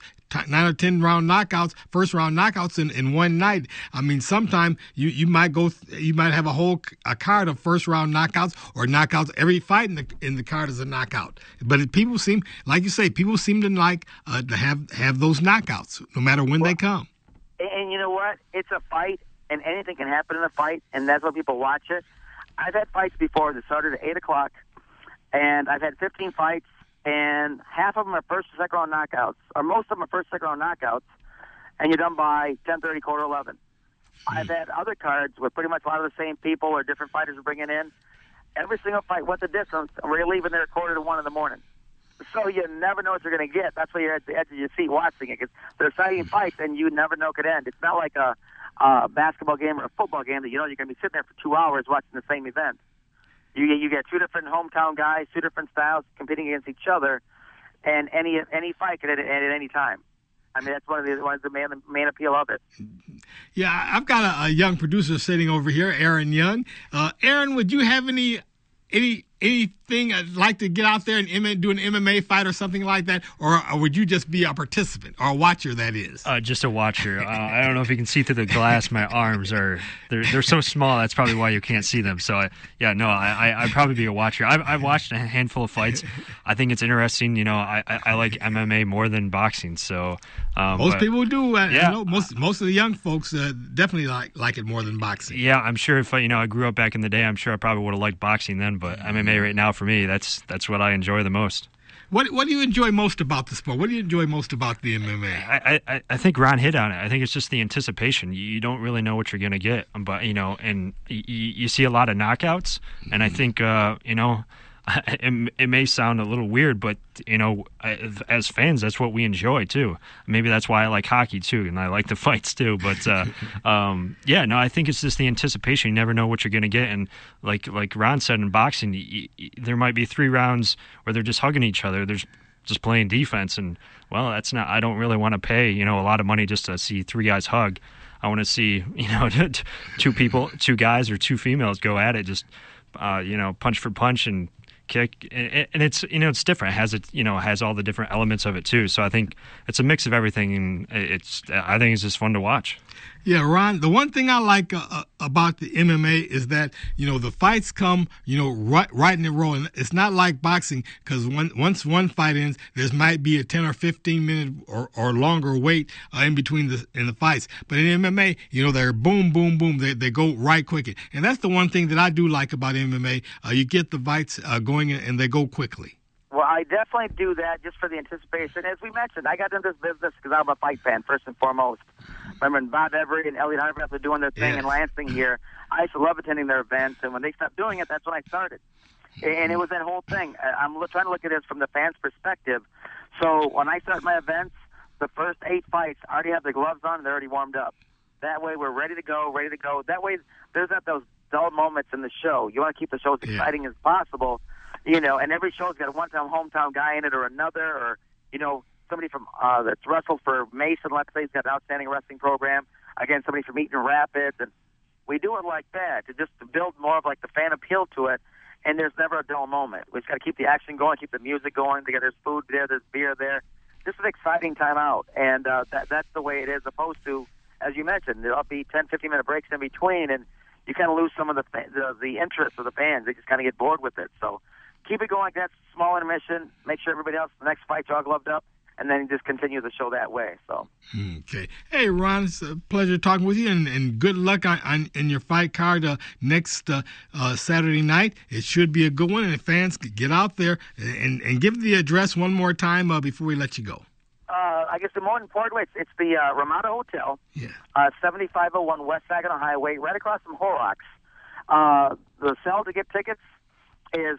9 or 10 round knockouts, first round knockouts in one night. I mean, sometimes you might have a card of first round knockouts or knockouts. Every fight in the card is a knockout. But people seem, like you say, to like to have those knockouts no matter when they come. And you know what? It's a fight, and anything can happen in a fight, and that's why people watch it. I've had fights before that started at 8 o'clock, and I've had 15 fights, and half of them are first or second round knockouts, or most of them are first or second round knockouts, and you're done by 10:30, quarter 11. I've had other cards where pretty much a lot of the same people or different fighters are bringing in. Every single fight went the distance, and we're leaving there at 1:45 in the morning. So you never know what you're going to get. That's why you're at the edge of your seat watching it, because they're exciting fights, and you never know could end. It's not like a basketball game or a football game that you're going to be sitting there for 2 hours watching the same event. You get 2 different hometown guys, 2 different styles competing against each other, and any fight could end at any time. I mean, that's one of the main appeal of it. Yeah, I've got a young producer sitting over here, Aaron Young. Aaron, would you have anything I'd like to get out there and do an MMA fight or something like that, or would you just be a participant or a watcher? That is, just a watcher. I don't know if you can see through the glass. My arms they're so small. That's probably why you can't see them. So I'd probably be a watcher. I've watched a handful of fights. I think it's interesting. I like MMA more than boxing. So most people do. Most of the young folks definitely like it more than boxing. Yeah, I'm sure if I grew up back in the day, I'm sure I probably would have liked boxing then. But MMA right now for me, that's what I enjoy the most. What do you enjoy most about the sport? What do you enjoy most about the MMA? I think Ron hit on it. I think it's just the anticipation. You don't really know what you're going to get, but and you see a lot of knockouts, and I think it may sound a little weird, but as fans, that's what we enjoy too. Maybe that's why I like hockey too, and I like the fights too. But I think it's just the anticipation. You never know what you're going to get, and like Ron said, in boxing, there might be 3 rounds where they're just hugging each other. There's just playing defense, and that's not. I don't really want to pay a lot of money just to see 3 guys hug. I want to see 2 guys or 2 females go at it, just punch for punch and kick, and it's it's different. It has all the different elements of it too. So I think it's a mix of everything, and I think it's just fun to watch. Yeah, Ron, the one thing I like about the MMA is that, the fights come, right in a row. And it's not like boxing, because once one fight ends, there might be a 10 or 15 minute or longer wait in between the fights. But in MMA, they're boom, boom, boom. They go right quick. And that's the one thing that I do like about MMA. You get the fights going and they go quickly. Well, I definitely do that just for the anticipation. As we mentioned, I got into this business because I'm a fight fan, first and foremost. Remember when Bob Everett and Elliot Harvey were doing their thing in Lansing here, I used to love attending their events, and when they stopped doing it, that's when I started. And it was that whole thing. I'm trying to look at this from the fans' perspective. So when I start my events, the first 8 fights, I already have the gloves on, and they're already warmed up. That way we're ready to go. That way there's not those dull moments in the show. You want to keep the show as exciting as possible, and every show's got a one-time hometown guy in it or another, or, somebody from that's wrestled for Mason, let's say, he's got an outstanding wrestling program. Again, somebody from Eaton Rapids, and we do it like that to build more of like the fan appeal to it, and there's never a dull moment. We just got to keep the action going, keep the music going. There's food there, there's beer there. Just an exciting time out, and that's the way it is, opposed to, as you mentioned, there'll be 10, 15-minute breaks in between, and you kind of lose some of the interest of the fans. They just kind of get bored with it. So keep it going like that, small intermission, make sure everybody else, the next fight's all gloved up, and then just continue the show that way. So. Okay. Hey, Ron, it's a pleasure talking with you, and good luck in your fight card next Saturday night. It should be a good one, and fans get out there and give the address one more time before we let you go. I guess the more important way, it's the Ramada Hotel, 7501 West Saginaw Highway, right across from Horrocks. The cell to get tickets is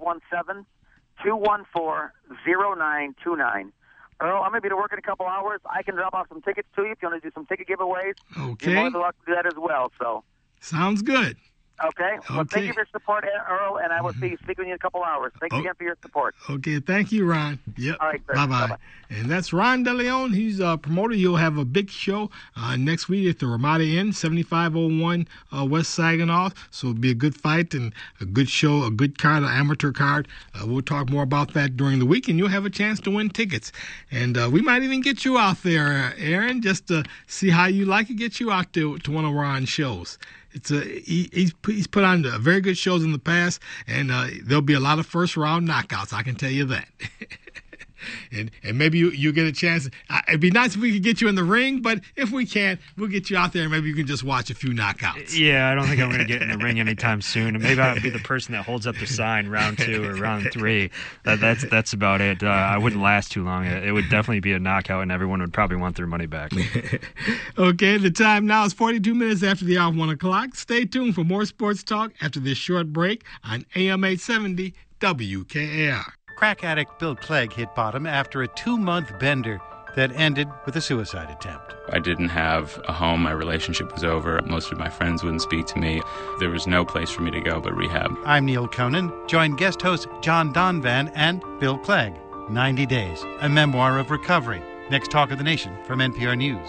517-214-0929. Earl, I'm going to be to work in a couple hours. I can drop off some tickets to you if you want to do some ticket giveaways. Okay. You're more than welcome to do that as well. So. Sounds good. Okay. Well, thank you for your support, Earl, and I will speak with you in a couple hours. Thanks again for your support. Okay. Thank you, Ron. Yep. All right, sir. Bye-bye. Bye-bye. And that's Ron DeLeon. He's a promoter. You'll have a big show next week at the Ramada Inn, 7501 West Saginaw. So it'll be a good fight and a good show, a good card, an amateur card. We'll talk more about that during the week, and you'll have a chance to win tickets. And we might even get you out there, Aaron, just to see how you like it, get you out to one of Ron's shows. He's put on very good shows in the past, and there'll be a lot of first-round knockouts, I can tell you that. And maybe you get a chance. It'd be nice if we could get you in the ring, but if we can't, we'll get you out there, and maybe you can just watch a few knockouts. Yeah, I don't think I'm going to get in the ring anytime soon. Maybe I'll be the person that holds up the sign round 2 or round 3. That's about it. I wouldn't last too long. It would definitely be a knockout, and everyone would probably want their money back. Okay, the time now is 42 minutes after the hour of 1 o'clock. Stay tuned for more sports talk after this short break on AM 870 WKAR. Crack addict Bill Clegg hit bottom after a 2-month bender that ended with a suicide attempt. I didn't have a home. My relationship was over. Most of my friends wouldn't speak to me. There was no place for me to go but rehab. I'm Neil Conan. Join guest hosts John Donvan and Bill Clegg. 90 Days, a memoir of recovery. Next Talk of the Nation from NPR News.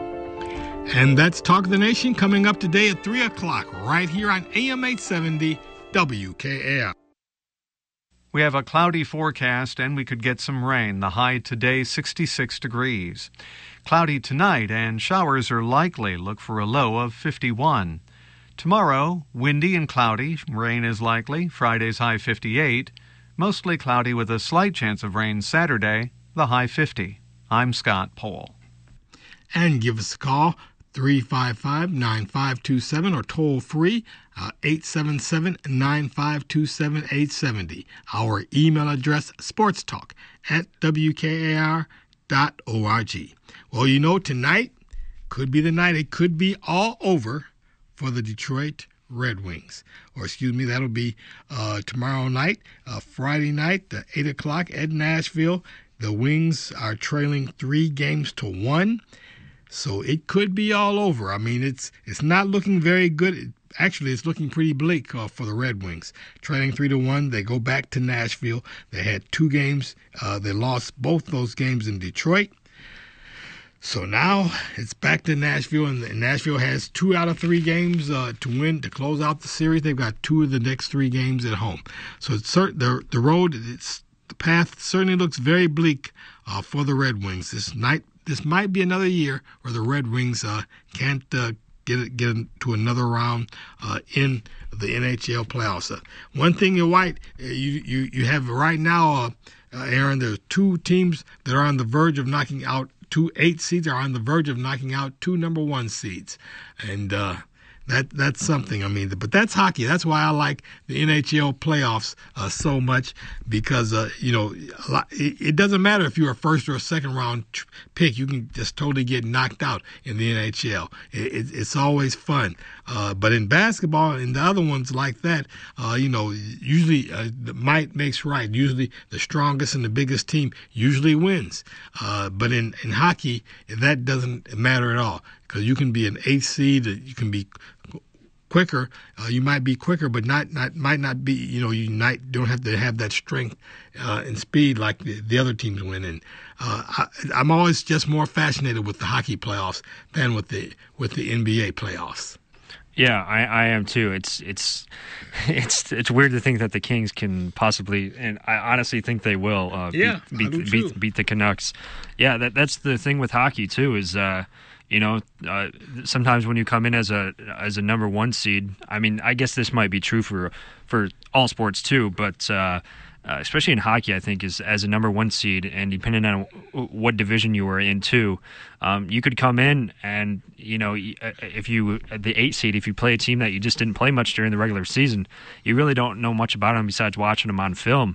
And that's Talk of the Nation coming up today at 3 o'clock right here on AM 870 WKAR. We have a cloudy forecast and we could get some rain. The high today, 66 degrees. Cloudy tonight and showers are likely. Look for a low of 51. Tomorrow, windy and cloudy. Rain is likely. Friday's high 58. Mostly cloudy with a slight chance of rain Saturday, the high 50. I'm Scott Pohl. And give us a call, 355-9527, or toll free, 877-952-7870. Our email address, sportstalk@wkar.org. Well, tonight could be the night. It could be all over for the Detroit Red Wings. That'll be tomorrow night, Friday night, 8 o'clock at Nashville. The Wings are trailing 3-1. So it could be all over. I mean, it's not looking very good. Actually, it's looking pretty bleak for the Red Wings. Trailing 3-1, they go back to Nashville. They had 2 games. They lost both those games in Detroit. So now it's back to Nashville, and Nashville has 2 out of 3 games to win to close out the series. They've got 2 of the next 3 games at home. So the path certainly looks very bleak for the Red Wings this night. This might be another year where the Red Wings can't get into another round in the NHL playoffs. One thing you're right, you have right now, Aaron, there are 2 teams that are on the verge of knocking out 2 8 seeds are on the verge of knocking out 2 number 1 seeds, and that's something. I mean, but that's hockey. That's why I like the NHL playoffs so much, because it doesn't matter if you're a first or a second round pick. You can just totally get knocked out in the NHL. It's always fun. But in basketball and the other ones like that, usually the might makes right. Usually the strongest and the biggest team usually wins. But in hockey, that doesn't matter at all. because you can be an 8th seed, you can be quicker. You might be quicker, but might not be. You don't have to have that strength and speed like the other teams win. And I'm always just more fascinated with the hockey playoffs than with the NBA playoffs. Yeah, I am too. It's weird to think that the Kings can possibly, and I honestly think they will beat the Canucks. Yeah, that's the thing with hockey too. Is sometimes when you come in as a number 1 seed, I mean, I guess this might be true for all sports too, but especially in hockey, I think is as a number 1 seed, and depending on what division you were in too, you could come in and if you the 8 seed, if you play a team that you just didn't play much during the regular season, you really don't know much about them besides watching them on film.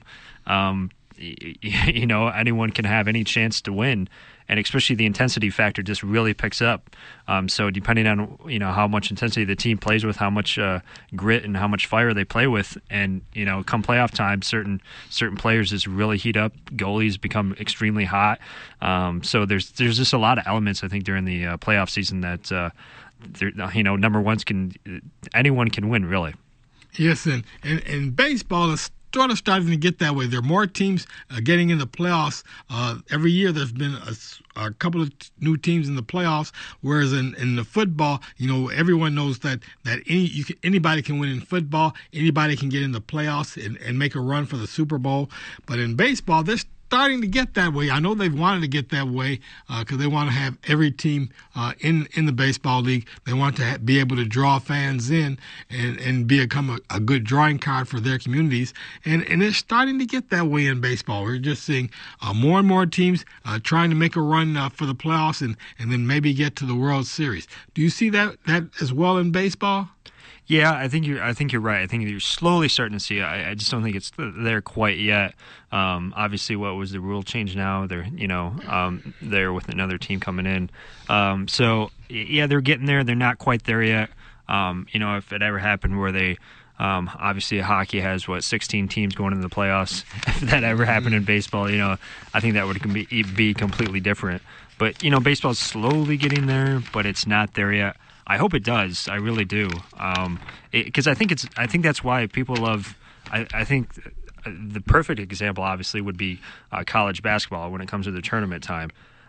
Anyone can have any chance to win. And especially the intensity factor just really picks up. So depending on how much intensity the team plays with, how much grit and how much fire they play with, and come playoff time, certain players just really heat up. Goalies become extremely hot. So there's just a lot of elements I think during the playoff season that number ones anyone can win really. Yes, and baseball is sort of starting to get that way. There are more teams getting in the playoffs. Every year there's been a couple of new teams in the playoffs, whereas in the football, everyone knows that anybody can win in football, anybody can get in the playoffs and make a run for the Super Bowl. But in baseball, there's starting to get that way. I know they've wanted to get that way because they want to have every team in the baseball league. They want to be able to draw fans in and become a good drawing card for their communities. And it's starting to get that way in baseball. We're just seeing more and more teams trying to make a run for the playoffs and then maybe get to the World Series. Do you see that as well in baseball? Yeah, I think you're right. I think you're slowly starting to see it. I just don't think it's there quite yet. Obviously, what was the rule change now? They're there with another team coming in. So yeah, they're getting there. They're not quite there yet. If it ever happened where they obviously hockey has 16 teams going into the playoffs. If that ever happened in baseball, I think that would be completely different. But baseball's slowly getting there, but it's not there yet. I hope it does. I really do. Because I think that's why people love. I think the perfect example, obviously, would be college basketball when it comes to the tournament time.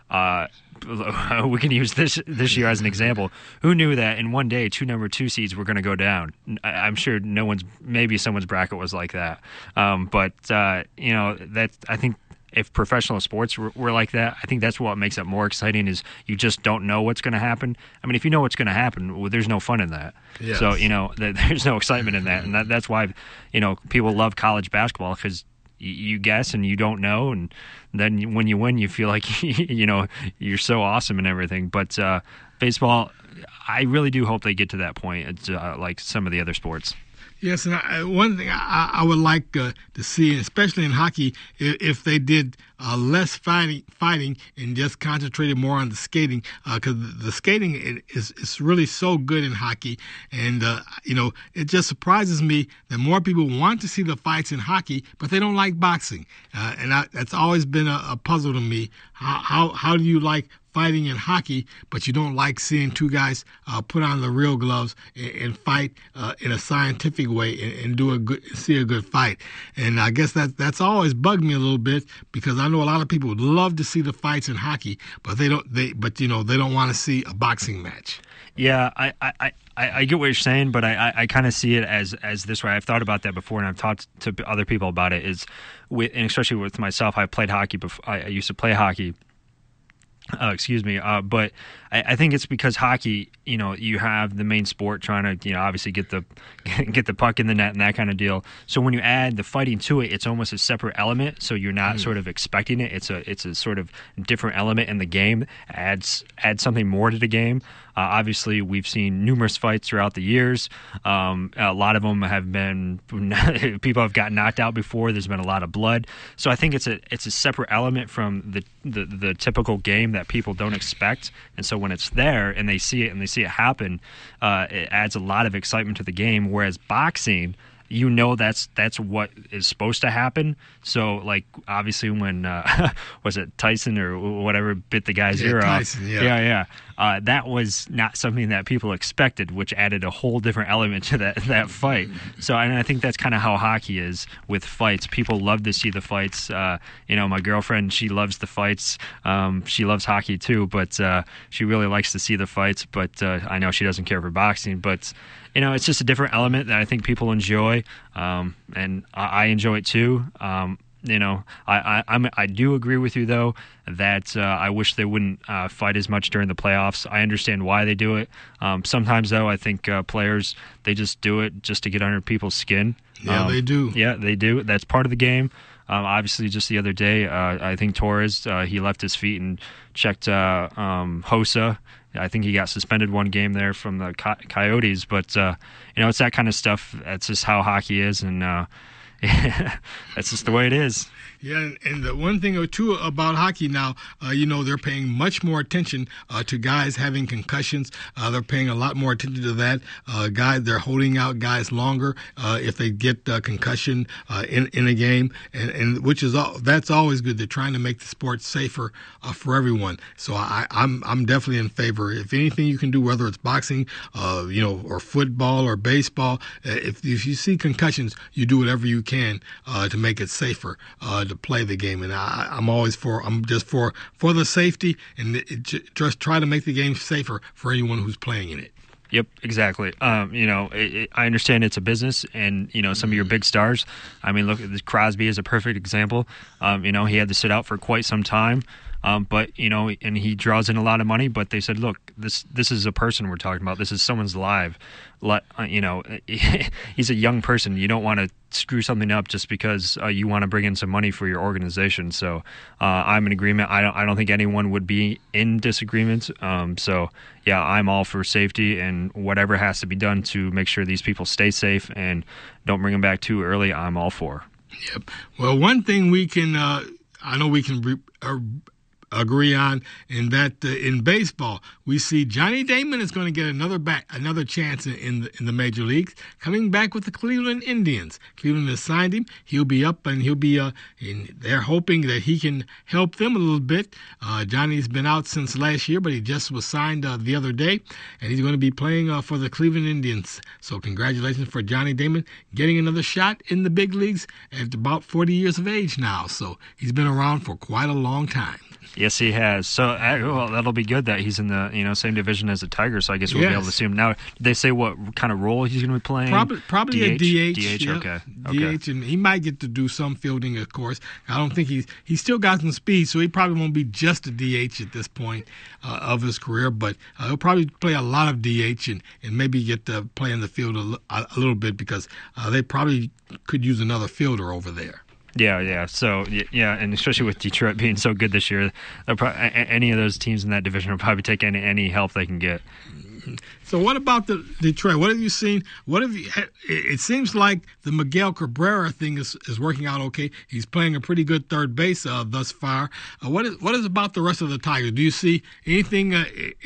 We can use this year as an example. Who knew that in one day 2 number 2 seeds were going to go down? I'm sure maybe someone's bracket was like that. But I think. If professional sports were like that, I think that's what makes it more exciting is you just don't know what's going to happen. I mean, if you know what's going to happen, well, there's no fun in that. Yes. So, there's no excitement in that. And that's why, people love college basketball because you guess and you don't know. And then when you win, you feel like, you're so awesome and everything. But baseball, I really do hope they get to that point. It's like some of the other sports. Yes, and one thing I would like to see, especially in hockey, if they did less fighting and just concentrated more on the skating, because the skating is really so good in hockey, and it just surprises me that more people want to see the fights in hockey, but they don't like boxing, and that's always been a puzzle to me. How do you like fighting in hockey, but you don't like seeing 2 guys put on the real gloves and fight in a scientific way and see a good fight? And I guess that's always bugged me a little bit because I know a lot of people would love to see the fights in hockey, but they don't want to see a boxing match. Yeah, I get what you're saying, but I kind of see it as this way. I've thought about that before, and I've talked to other people about it. And especially with myself, I played hockey before. I used to play hockey. But I think it's because hockey, you have the main sport trying to, obviously get the puck in the net and that kind of deal. So when you add the fighting to it, it's almost a separate element. So you're not sort of expecting it. It's a sort of different element in the game. Adds something more to the game. Obviously, we've seen numerous fights throughout the years. A lot of them have been people have gotten knocked out before. There's been a lot of blood. So I think it's a separate element from the typical game that people don't expect. And so when it's there and they see it happen, it adds a lot of excitement to the game. Whereas boxing, that's what is supposed to happen. So, like, obviously when was it Tyson or whatever bit the guy's ear Tyson, off? Yeah. That was not something that people expected, which added a whole different element to that fight. So, and I think that's kind of how hockey is with fights. People love to see the fights. My girlfriend, she loves the fights. She loves hockey too, but she really likes to see the fights. But I know she doesn't care for boxing. But it's just a different element that I think people enjoy, and I enjoy it too. I do agree with you though that I wish they wouldn't fight as much during the playoffs. I understand why they do it. Sometimes though, I think players, they just do it just to get under people's skin. Yeah, they do. Yeah, they do. That's part of the game. Obviously, just the other day, I think Torres he left his feet and checked Hossa. I think he got suspended one game there from the Coyotes. But it's that kind of stuff. That's just how hockey is, and that's just the way it is. Yeah, and the one thing or two about hockey now, they're paying much more attention to guys having concussions. They're paying a lot more attention to that. They're holding out guys longer if they get concussion in a game, and that's always good. They're trying to make the sport safer for everyone. So I'm definitely in favor. If anything you can do, whether it's boxing, or football or baseball, if you see concussions, you do whatever you can to make it safer to play the game. And I'm just for the safety and just try to make the game safer for anyone who's playing in it. Yep, exactly. I understand it's a business, and some of your big stars. I mean, look, Crosby is a perfect example. He had to sit out for quite some time. But and he draws in a lot of money. But they said, look, this is a person we're talking about. This is someone's life. He's a young person. You don't want to screw something up just because you want to bring in some money for your organization. So I'm in agreement. I don't think anyone would be in disagreement. So yeah, I'm all for safety and whatever has to be done to make sure these people stay safe and don't bring them back too early. I'm all for. Yep. Well, one thing we can, I know we can agree on, in that in baseball we see Johnny Damon is going to get another chance in the major leagues, coming back with the Cleveland Indians. Cleveland has signed him. He'll be up, and he'll be they're hoping that he can help them a little bit. Johnny's been out since last year, but he just was signed the other day, and he's going to be playing for the Cleveland Indians. So congratulations for Johnny Damon getting another shot in the big leagues at about 40 years of age now. So he's been around for quite a long time. Yes, he has. So, that'll be good that he's in the same division as the Tigers. So I guess we'll be able to see him now. Did they say what kind of role he's going to be playing? Probably a DH. DH. Yeah. Okay. DH, and he might get to do some fielding, of course. I don't think he's still got some speed, so he probably won't be just a DH at this point of his career. But he'll probably play a lot of DH and maybe get to play in the field a little bit, because they probably could use another fielder over there. Yeah. So, yeah, and especially with Detroit being so good this year, any of those teams in that division will probably take any help they can get. So what about the Detroit? What have you seen? It seems like the Miguel Cabrera thing is working out okay. He's playing a pretty good third base thus far. What is about the rest of the Tigers? Do you see anything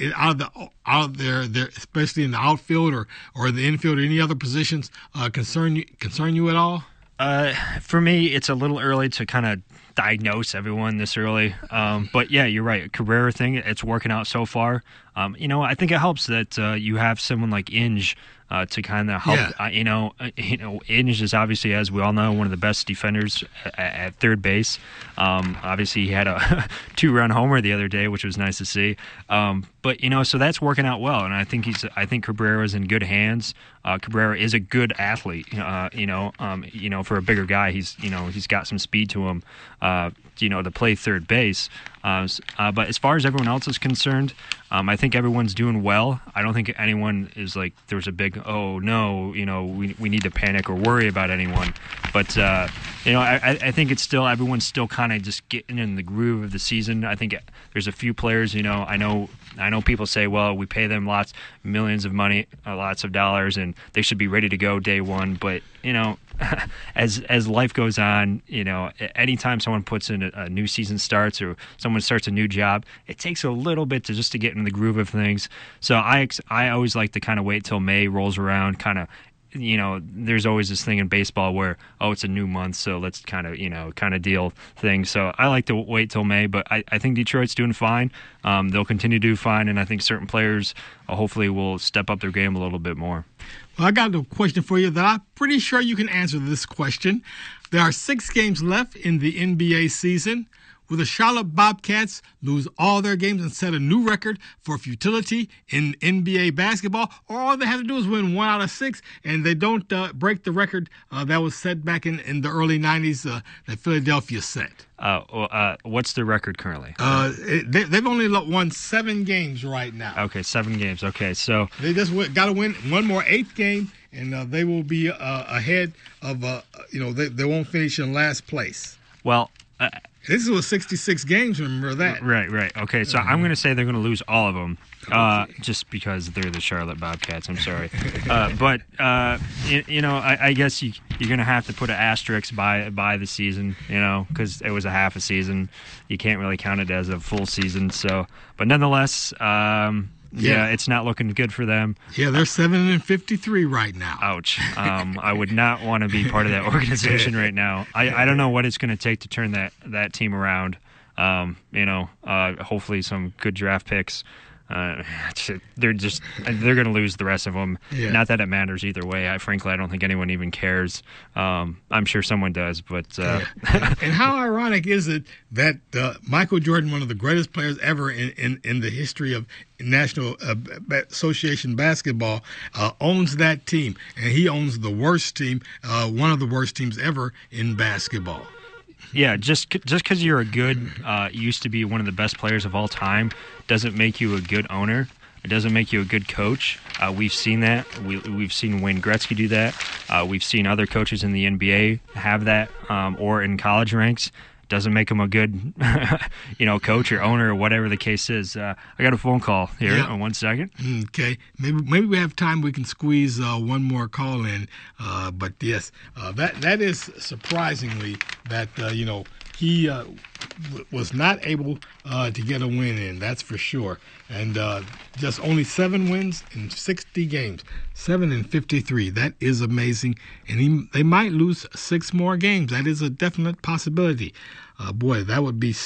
out there, especially in the outfield or the infield or any other positions concern you at all? For me, it's a little early to kind of diagnose everyone this early. But yeah, you're right. Cabrera thing, it's working out so far. I think it helps that you have someone like Inge to kind of help. Yeah. Inge is obviously, as we all know, one of the best defenders at third base. Obviously, he had a 2-run homer the other day, which was nice to see. But so that's working out well, and I think Cabrera is in good hands. Cabrera is a good athlete. For a bigger guy, he's got some speed to him. To play third base. But as far as everyone else is concerned, I think everyone's doing well. I don't think anyone is like there's a big, oh no, we need to panic or worry about anyone. But I think it's still everyone's still kind of just getting in the groove of the season. I think there's a few players. I know people say, well, we pay them millions of money, lots of dollars, and they should be ready to go day one. But as life goes on, anytime someone puts in a new season starts or someone starts a new job, it takes a little bit to get in the groove of things. So I always like to kind of wait till May rolls around, kind of there's always this thing in baseball where, it's a new month, so let's kind of deal things. So I like to wait till May, but I think Detroit's doing fine. They'll continue to do fine, and I think certain players hopefully will step up their game a little bit more. Well, I got a question for you that I'm pretty sure you can answer this question. There are 6 games left in the NBA season. Will the Charlotte Bobcats lose all their games and set a new record for futility in NBA basketball? Or all they have to do is win 1 out of 6, and they don't break the record that was set back in the early 90s that Philadelphia set? What's the record currently? They've only won 7 games right now. Okay, 7 games. Okay, so they just got to win one more 8th game, and they will be ahead of, they won't finish in last place. Well, this was 66 games, remember that? Right. Okay, so I'm going to say they're going to lose all of them just because they're the Charlotte Bobcats. I'm sorry. But I guess you're going to have to put an asterisk by the season, because it was a half a season. You can't really count it as a full season. So, but nonetheless, it's not looking good for them. Yeah, they're 7-53 right now. Ouch. I would not want to be part of that organization right now. I don't know what it's going to take to turn that team around. Hopefully some good draft picks. They're going to lose the rest of them. Yeah. Not that it matters either way. Frankly, I don't think anyone even cares. I'm sure someone does, but and how ironic is it that Michael Jordan, one of the greatest players ever in the history of National Association basketball, owns that team, and he owns the worst team, one of the worst teams ever in basketball. Yeah, just because you're used to be one of the best players of all time doesn't make you a good owner. It doesn't make you a good coach. We've seen that. We've seen Wayne Gretzky do that. We've seen other coaches in the NBA have that, or in college ranks. Doesn't make him a good, coach or owner or whatever the case is. I got a phone call here. Yeah. 1 second. Okay, maybe we have time. We can squeeze one more call in. But yes, that is surprisingly that he was not able to get a win in. That's for sure. And just only 7 wins in 60 games, 7-53. That is amazing. And they might lose 6 more games. That is a definite possibility. Boy, that would be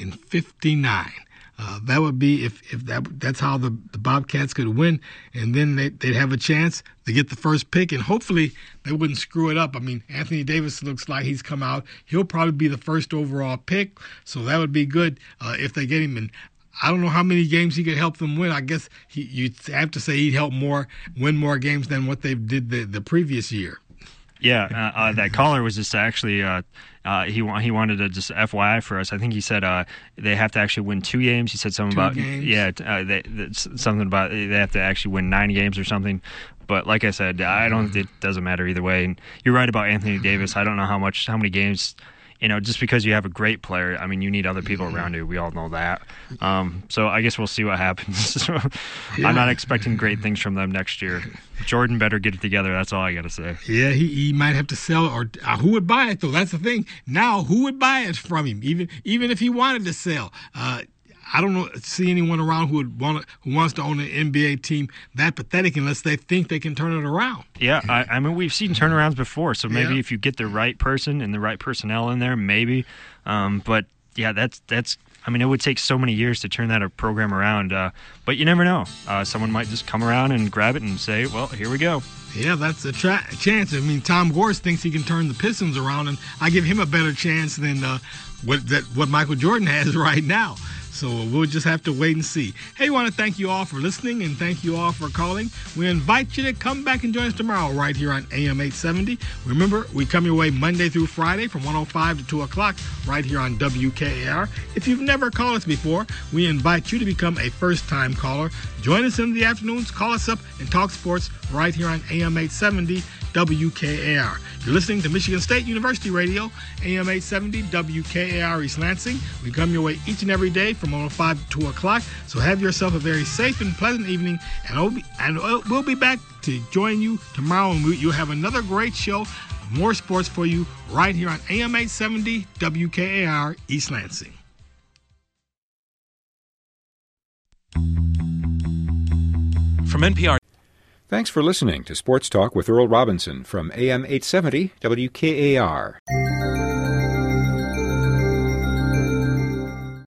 7-59. That would be if that's how the Bobcats could win, and then they'd have a chance to get the first pick, and hopefully they wouldn't screw it up. I mean, Anthony Davis looks like he's come out. He'll probably be the first overall pick, so that would be good if they get him. And I don't know how many games he could help them win. I guess you'd have to say he'd help win more games than what they did the previous year. Yeah, that caller was just actually he wanted to just FYI for us. I think he said they have to actually win 2 games. He said something about something about they have to actually win 9 games or something. But like I said, it doesn't matter either way. And you're right about Anthony Davis. I don't know how many games. Just because you have a great player, I mean, you need other people around you. We all know that. So I guess we'll see what happens. I'm not expecting great things from them next year. Jordan better get it together. That's all I got to say. Yeah, he might have to sell, or who would buy it, though? That's the thing. Now, who would buy it from him, even if he wanted to sell? I don't see anyone around who wants to own an NBA team that pathetic unless they think they can turn it around. Yeah, I mean, we've seen turnarounds before, so maybe if you get the right person and the right personnel in there, maybe. But yeah, that's. I mean, it would take so many years to turn that program around. But you never know. Someone might just come around and grab it and say, "Well, here we go." Yeah, that's a chance. I mean, Tom Gorst thinks he can turn the Pistons around, and I give him a better chance than what Michael Jordan has right now. So we'll just have to wait and see. Hey, we want to thank you all for listening and thank you all for calling. We invite you to come back and join us tomorrow right here on AM 870. Remember, we come your way Monday through Friday from 1:05 to 2 o'clock right here on WKAR. If you've never called us before, we invite you to become a first-time caller. Join us in the afternoons, call us up, and talk sports right here on AM 870 WKAR. You're listening to Michigan State University Radio, AM 870 WKAR East Lansing. We come your way each and every day from 1:05 to 2 o'clock. So have yourself a very safe and pleasant evening, and we'll be back to join you tomorrow, and you'll have another great show, more sports for you right here on AM 870 WKAR East Lansing. From NPR. Thanks for listening to Sports Talk with Earl Robinson from AM 870 WKAR.